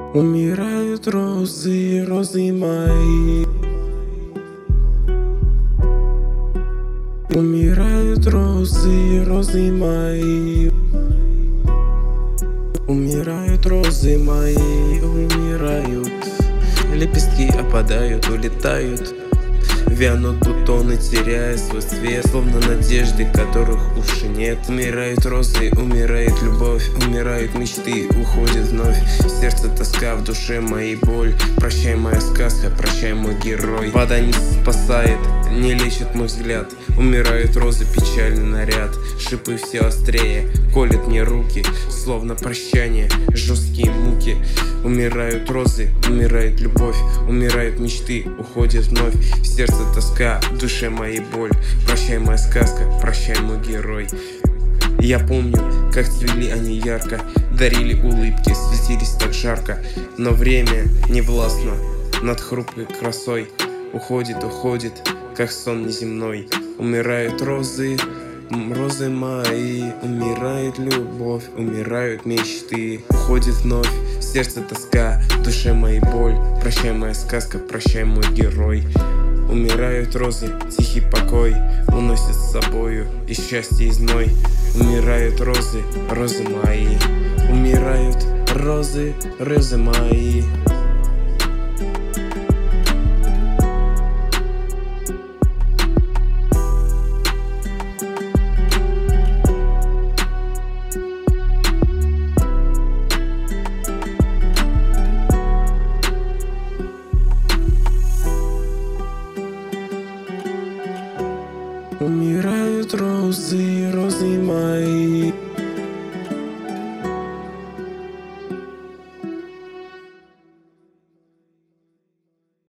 Умирают розы, розы мои. Умирают розы, розы мои. Умирают розы мои, умирают. Лепестки опадают, улетают. Вянут бутоны, теряя свой цвет, словно надежды, которых уж нет. Умирают розы, умирает любовь, умирают мечты, уходит вновь. В сердце тоска, в душе моей боль. Прощай, моя сказка, прощай, мой герой. Вода не спасает, не лечит мой взгляд. Умирают розы, печальный наряд. Шипы все острее, колят мне руки, словно прощание, жесткие муки. Умирают розы, умирает любовь, умирают мечты, уходит вновь. В сердце тоска, в душе моей боль. Прощай, моя сказка, прощай, мой герой. Я помню, как цвели они ярко, дарили улыбки, светились так жарко. Но время не властно над хрупкой красой. Уходит, уходит, как сон неземной. Умирают розы, розы мои. Умирает любовь, умирают мечты. Уходит вновь, в сердце тоска, в душе моей боль. Прощай, моя сказка, прощай, мой герой. Умирают розы, тихий покой уносит с собою и счастье, и зной. Умирают розы, розы мои. Умирают розы, розы мои.